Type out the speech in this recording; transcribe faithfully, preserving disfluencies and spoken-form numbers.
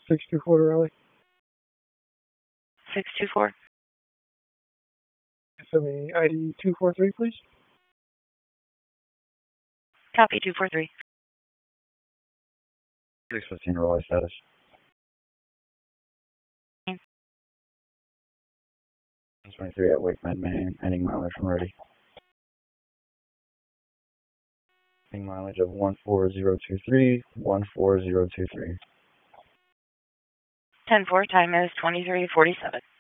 six two four to Raleigh. six two four. Send me I D two four three, please. Copy two four three. six fifteen Raleigh status. twenty-three at Wake Med, Maine, heading mileage from ready. Heading mileage of one four zero two three, one four zero two three. ten four, time is twenty-three forty-seven.